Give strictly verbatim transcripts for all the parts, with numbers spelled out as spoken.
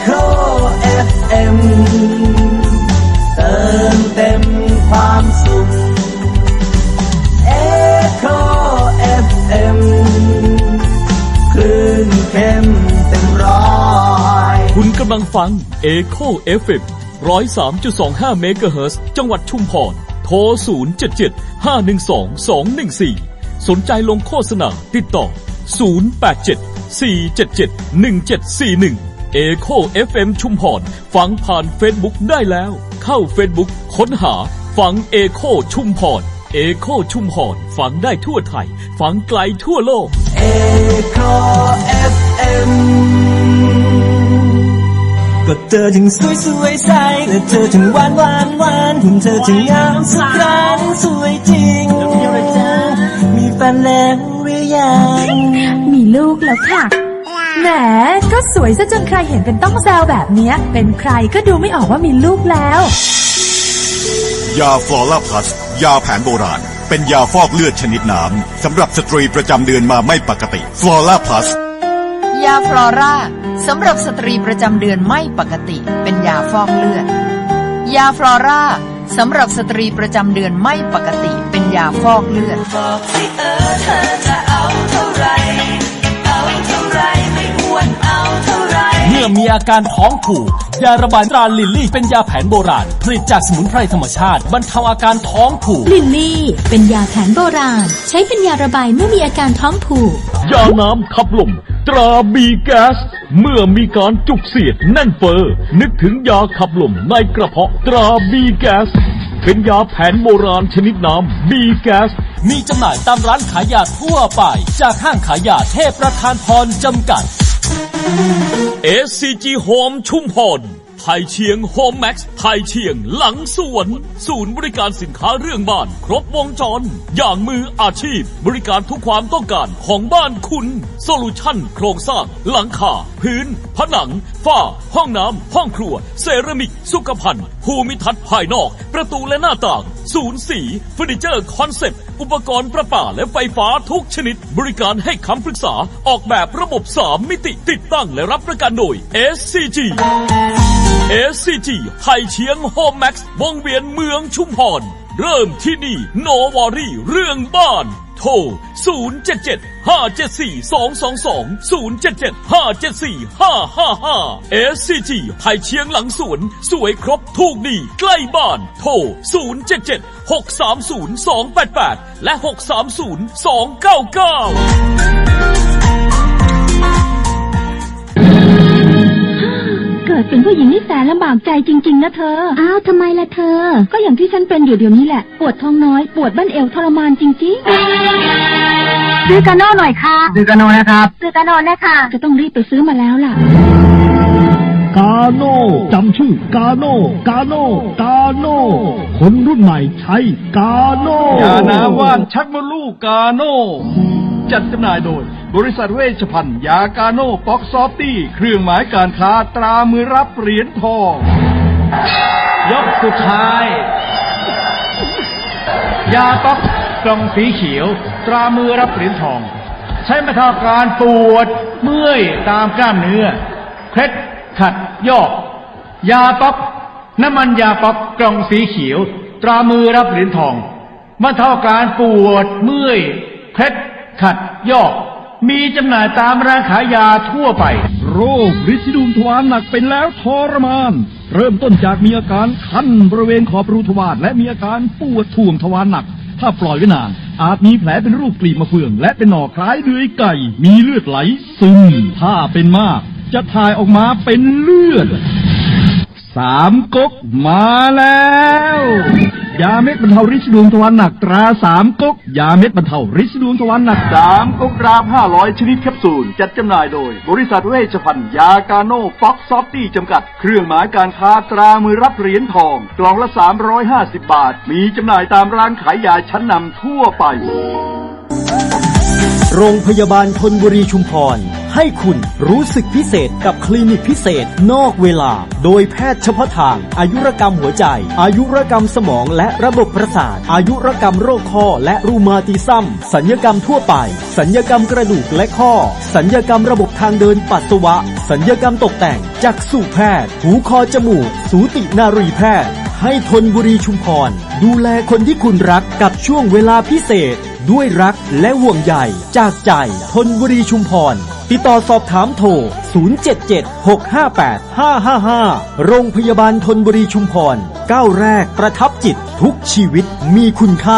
Echo เอฟ เอ็ม เติมเต็มความสุข Echo เอฟ เอ็ม คลื่นเข้มเต็มร้อยคุณกำลังฟัง Echo เอฟ เอ็ม หนึ่งศูนย์สามจุดสองห้า เมกะเฮิรตซ์ จังหวัดชุมพรโทร ศูนย์ เจ็ด เจ็ด ห้า หนึ่ง สอง สอง หนึ่ง สี่ สนใจลงโฆษณาติดต่อ ศูนย์ แปด เจ็ด สี่ เจ็ด เจ็ด หนึ่ง เจ็ด สี่ หนึ่ง Echo เอฟ เอ็ม ชุมพรฟังผ่าน Facebook ได้แล้วเข้า Facebook ค้นหาฟัง Echo ชุมพร Echo ชุมพรฟังได้ทั่วไทยฟังไกลทั่วโลก Echo เอฟ เอ็ม ก็เธอถึงสวยสวยใสและเธอถึงหวานหวานหวานถึงเธอถึงงามสักครั้งสวยจริงมีแฟนแล้วหรือยังมีลูกแล้วค่ะแหมก็สวยซะจนใครเห็นเป็นต้องแซวแบบนี้เป็นใครก็ดูไม่ออกว่ามีลูกแล้วยาฟลอร่าพลัสยาแผนโบราณเป็นยาฟอกเลือดชนิดน้ำสำหรับสตรีประจำเดือนมาไม่ปกติฟลอร่าพลัสยาฟลอร่าสำหรับสตรีประจำเดือนไม่ปกติเป็นยาฟอกเลือดยาฟลอร่าสำหรับสตรีประจำเดือนไม่ปกติเป็นยาฟอกเลือดบอกสิเออเธอจะเอาเท่าไรเอาเท่าไรไม่อ้วนเอาเท่าไรเมื่อมีอาการท้องผูกยาระบายตราลิลลี่เป็นยาแผนโบราณผลิตจากสมุนไพรธรรมชาติบรรเทาอาการท้องผูกลิลลี่เป็นยาแผนโบราณใช้เป็นยาระบายเมื่อมีอาการท้องผูกยาน้ำขับลมตราบีแก๊สเมื่อมีการจุกเสียดแน่นเฟ้อนึกถึงยาขับลมในกระเพาะตราบีแก๊สเป็นยาแผนโบราณชนิดน้ำบีแก๊สมีจำหน่ายตามร้านขายยาทั่วไปจากห้างขายยาเทพประธานพรจำกัดเอส ซี จี Home ชุมพรไทยเชียงโฮมแม็กซ์ไทยเชียงหลังสวนศูนย์บริการสินค้าเรื่องบ้านครบวงจรอย่างมืออาชีพบริการทุกความต้องการของบ้านคุณโซลูชั่นโครงสร้างหลังคาพื้นผนังฝ้าห้องน้ำห้องครัวเซรามิกสุขภัณฑ์ภูมิทัศน์ภายนอกประตูและหน้าต่างศูนย์สีเฟอร์นิเจอร์คอนเซ็ปต์อุปกรณ์ประปาและไฟฟ้าทุกชนิดบริการให้คำปรึกษาออกแบบระบบสามมิติติดตั้งและรับประกันโดย เอส ซี จีเอส ซี จี ไทยเชียงโฮมแม็กซ์วงเวียนเมืองชุมพรเริ่มที่นี่โนวอรี่เรื่องบ้านโทร ศูนย์ เจ็ด เจ็ด ห้า เจ็ด สี่ สอง สอง สอง ศูนย์ เจ็ด เจ็ด ห้า เจ็ด สี่ ห้า ห้า ห้า เอส ซี จี ไทยเชียงหลังสวนสวยครบถูกดีใกล้บ้านโทร ศูนย์ เจ็ด เจ็ด หก สาม ศูนย์ สอง แปด แปด และ หก สาม ศูนย์ สอง เก้า เก้าเกิดเป็นผู้หญิงนี่แสนลำบากใจจริงๆนะเธออ้าวทำไมล่ะเธอก็อย่างที่ฉันเป็นอยู่เดี๋ยวนี้แหละปวดท้องน้อยปวดบั้นเอวทรมานจริงๆซื้อกาโน่หน่อยค่ะซื้อกาโน่นะครับซื้อกาโน่นะคะจะต้องรีบไปซื้อมาแล้วล่ะกาโน่จำชื่อกาโน่กาโน่กาโน่คนรุ่นใหม่ใช้กาโน่ยาน้ำว่านชักมดลูกกาโน่จัดจำหน่ายโดยบริษัทเวชภัณฑ์ยากาโน่ป๊อกซอฟตี้เครื่องหมายการค้าตรามือรับเหรียญทองยกสุดท้ายยาป๊อกกล่องสีเขียวตรามือรับเหรียญทองใช้บรรเทาอาการปวดเมื่อยตามกล้ามเนื้อเคล็ดขัดยอกยาป๊อกน้ำมันยาป๊อกกล่องสีเขียวตรามือรับเหรียญทองบรรเทาอาการปวดเมื่อยเคล็ดขัดยอกมีจำหน่ายตามร้านขายยาทั่วไปโรคริดซีดูมทวารหนักเป็นแล้วทรมานเริ่มต้นจากมีอาการคันบริเวณขอบรูทวารและมีอาการปวดท่วงทวารหนักถ้าปล่อยไว้นานอาจมีแผลเป็นรูปกลีบมะเฟืองและเป็นหน่อคล้ายเดือยไก่มีเลือดไหลซึมถ้าเป็นมากจะถ่ายออกมาเป็นเลือดสามก๊กมาแล้วยาเม็ดบรรเทาริดดวงทวารหนักตราสามก๊กยาเม็ดบรรเทาริดดวงทวารหนักสามก๊กกราฟห้าร้อยชนิดแคปซูลจัดจำหน่ายโดยบริษัทเวชภัณฑ์ยากาโน่ป๊อกซอฟตี้จำกัดเครื่องหมายการค้าตรามือรับเหรียญทองกล่องละสามร้อยห้าสิบบาทมีจำหน่ายตามร้านขายยาชั้นนำทั่วไปโรงพยาบาลธนบุรีชุมพรให้คุณรู้สึกพิเศษกับคลินิกพิเศษนอกเวลาโดยแพทย์เฉพาะทางอายุรกรรมหัวใจอายุรกรรมสมองและระบบประสาทอายุรกรรมโรคข้อและรูมาติซัมศัลยกรรมทั่วไปศัลยกรรมกระดูกและข้อศัลยกรรมระบบทางเดินปัสสาวะศัลยกรรมตกแต่งจักษุแพทย์หูคอจมูกสูตินารีแพทย์ให้ธนบุรีชุมพรดูแลคนที่คุณรักกับช่วงเวลาพิเศษด้วยรักและห่วงใยจากใจธนบุรีชุมพรติดต่อสอบถามโทรศูนย์ เจ็ด เจ็ด หก ห้า แปด ห้า ห้า ห้าโรงพยาบาลธนบุรีชุมพรก้าวแรกประทับจิตทุกชีวิตมีคุณค่า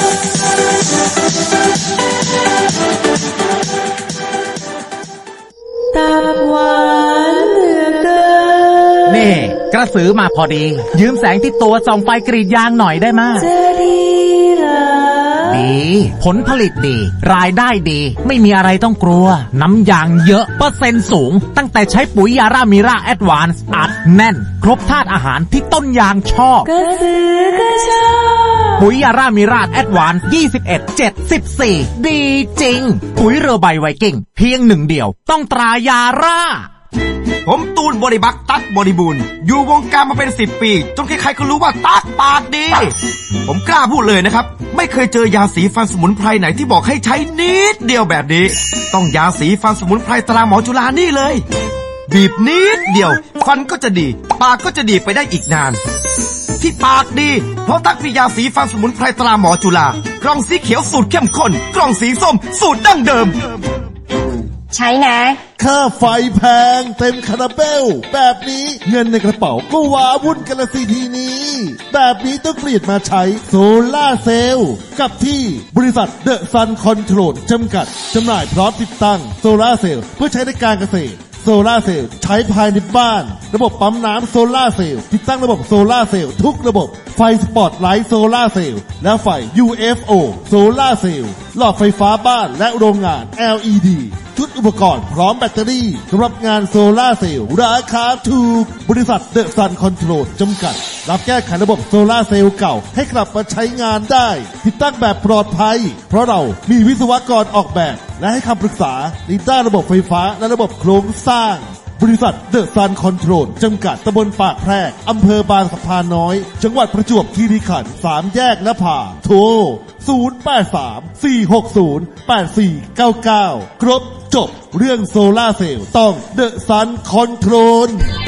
ตับหวานเหลือเกินนี่กระสือมาพอดียืมแสงที่ตัวส่องไฟกรีดยางหน่อยได้มั้ยจะดีเหรอดีผลผลิตดีรายได้ดีไม่มีอะไรต้องกลัวน้ำยางเยอะเปอร์เซ็นต์สูงตั้งแต่ใช้ปุ๋ยยาร่ามิราแอดวานซ์อัดแน่นครบธาตุอาหารที่ต้นยางชอบกระสือก็ชอบปุ๋ยยาร่ามิราแอดวานซ์ยี่สิบเอ็ด เจ็ดสิบสี่ดีจริงปุ๋ยเรือใบไวกิ้งเพียงหนึ่งเดียวต้องตรายาร่าผมตูนบริบักตั๊กบริบูรณ์อยู่วงการมาเป็นสิบปีจนใครๆก็รู้ว่าตั๊กปากดีผมกล้าพูดเลยนะครับไม่เคยเจอยาสีฟันสมุนไพรไหนที่บอกให้ใช้นิดเดียวแบบนี้ต้องยาสีฟันสมุนไพรตราหมอจุฬานี่เลยบีบนิดเดียวฟันก็จะดีปากก็จะดีไปได้อีกนานที่ปากดีเพราะตั๊กมียาสีฟันสมุนไพรตราหมอจุฬากล่องสีเขียวสูตรเข้มข้นกล่องสีส้มสูตรดั้งเดิมใช้นะค่าไฟแพงเต็มคาราเบลแบบนี้เงินในกระเป๋าก็ว้าวุ่นกันละสิทีนี้แบบนี้ต้องเปลี่ยนมาใช้โซล่าเซลล์กับที่บริษัทเดอะซันคอนโทรลจำกัดจำหน่ายพร้อมติดตั้งโซล่าเซลล์เพื่อใช้ในการเกษตรโซล่าเซลล์ใช้ภายในบ้านระบบปั๊มน้ำโซล่าเซลล์ติดตั้งระบบโซล่าเซลล์ทุกระบบไฟสปอตไลท์โซล่าเซลล์และไฟ ยู เอฟ โอ โซล่าเซลล์หลอดไฟฟ้าบ้านและโรงงาน แอล อี ดี ชุดอุปกรณ์พร้อมแบตเตอรี่สำหรับงานโซล่าเซลล์ราคาถูกบริษัทเดอะซันคอนโทรลจำกัดรับแก้ไขระบบโซล่าเซลล์เก่าให้กลับมาใช้งานได้ติดตั้งแบบปลอดภัยเพราะเรามีวิศวกรออกแบบและให้คำปรึกษาในด้านระบบไฟฟ้าและระบบโครงสร้างบริษัทเดอะซันคอนโทรลจำกัดตำบลปากแพรกอำเภอบางสะพานน้อยจังหวัดประจวบคีรีขันธ์สามแยกนภาโทรศูนย์ แปด สาม สี่ หก ศูนย์ แปด สี่ เก้า เก้าครบจบเรื่องโซล่าเซลล์ต้องเดอะซันคอนโทรล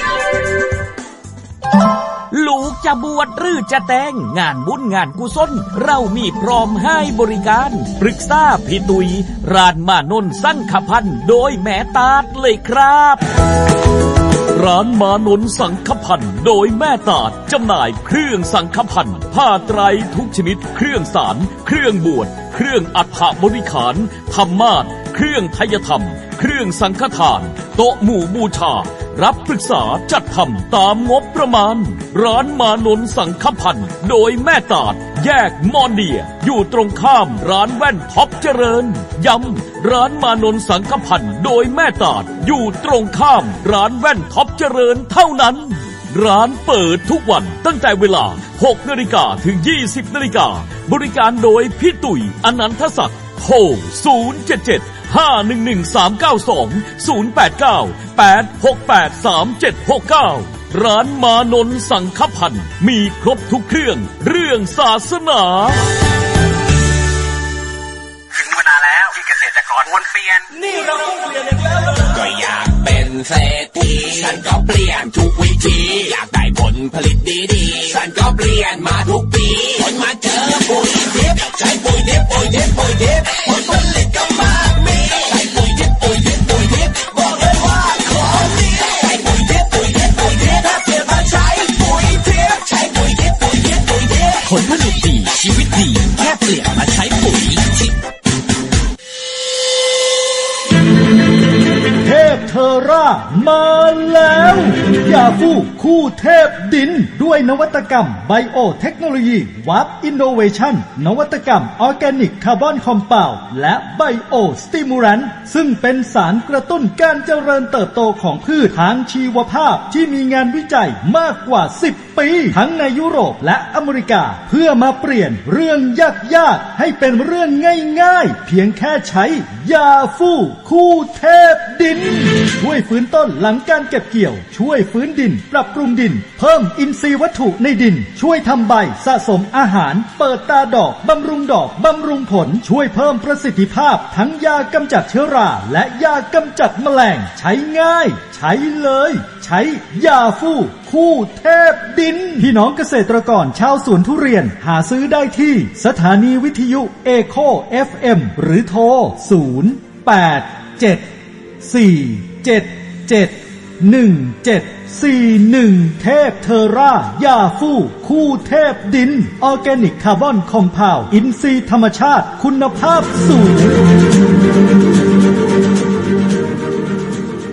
ลูกจะบวชหรือจะแต่งงานบุญงานกุศลเรามีพร้อมให้บริการปรึกษาพี่ตุยร้านมานนสังฆพันธ์โดยแม่ตาดเลยครับร้านมานนสังฆพันธ์โดยแม่ตาดจำหน่ายเครื่องสังฆพันธ์ผ้าไตรทุกชนิดเครื่องสารเครื่องบวชเครื่องอัฐบริขารธรรมาสน์เครื่องไทยธรรมเครื่องสังฆทานโต๊ะหมู่บูชารับปรึกษาจัดทำตามงบประมาณร้านมานนสังฆพันธ์โดยแม่ตาดแยกมอนเดียอยู่ตรงข้ามร้านแว่นท็อปเจริญย้ำร้านมานนสังฆพันธ์โดยแม่ตาดอยู่ตรงข้ามร้านแว่นท็อปเจริญเท่านั้นร้านเปิดทุกวันตั้งแต่เวลา หกนาฬิกา ถึง ยี่สิบนาฬิกาบริการโดยพี่ตุ๋ยอนันทศักดิ์โทรศูนย์ เจ็ด เจ็ด ห้า หนึ่ง หนึ่ง สาม เก้า สอง ศูนย์ แปด เก้า แปด หก แปด สาม เจ็ด หก เก้าร้านมานนสังฆพันธ์มีครบทุกเครื่องเรื่องศาสนาถึงเวลาแล้วที่เกษตรกรควรเปลี่ยนนี่เราต้องเปลี่ยนอีกแล้วก็อยากเป็นเศรษฐีฉันก็เปลี่ยนทุกวิธีอยากได้ผลผลิตดีๆฉันก็เปลี่ยนมาทุกปีผลมาเจอปุ๋ยดิบใช้ปุ๋ยดิบปุ๋ยดิบปุ๋ยดิบผลผลิตก็มากมีใช้ปุ๋ยดิบปุ๋ยดิบปุ๋ยดิบบอกเลยว่าของดีใช้ปุ๋ยดิบปุ๋ยดิบปุ๋ยดิบถ้าเปลี่ยนมาใช้ปุ๋ยดิบใช้ปุ๋ยดิบปุ๋ยดิบปุ๋ยดิบผลผลิตดีชีวิตดีแค่เปลี่ยนมาใช้ปุ๋ยดิบเทพเทอร่ามาแล้วยาฟูคู่เทพดินด้วยนวัตกรรมไบโอเทคโนโลยีวับอินโนเวชั่นนวัตกรรมออร์แกนิกคาร์บอนคอมเพลด์และไบโอสติมูรันต์ซึ่งเป็นสารกระตุ้นการเจริญเติบโตของพืชทางชีวภาพที่มีงานวิจัยมากกว่าสิบปีทั้งในยุโรปและอเมริกาเพื่อมาเปลี่ยนเรื่องยากๆให้เป็นเรื่องง่ายๆเพียงแค่ใช้ยาฟูคู่เทพดินช่วยฟื้นต้นหลังการเก็บเกี่ยวช่วยฟื้นดินปรับปรุงดินเพิ่มอินทรีย์วัตถุในดินช่วยทำใบสะสมอาหารเปิดตาดอกบำรุงดอกบำรุงผลช่วยเพิ่มประสิทธิภาพทั้งยากำจัดเชื้อราและยากำจัดแมลงใช้ง่ายใช้เลยใช้ยาฟูคู่เทพดินพี่น้องเกษตรกรชาวสวนทุเรียนหาซื้อได้ที่สถานีวิทยุเอโค เอฟ เอ็ม หรือโทรศูนย์ แปด เจ็ด สี่ เจ็ด เจ็ด หนึ่ง เจ็ด สี่ หนึ่งเทพเทอร่ายาฟูคู่เทพดินออร์แกนิกคาร์บอนคอมเพลด์อินทรีย์ธรรมชาติคุณภาพสูง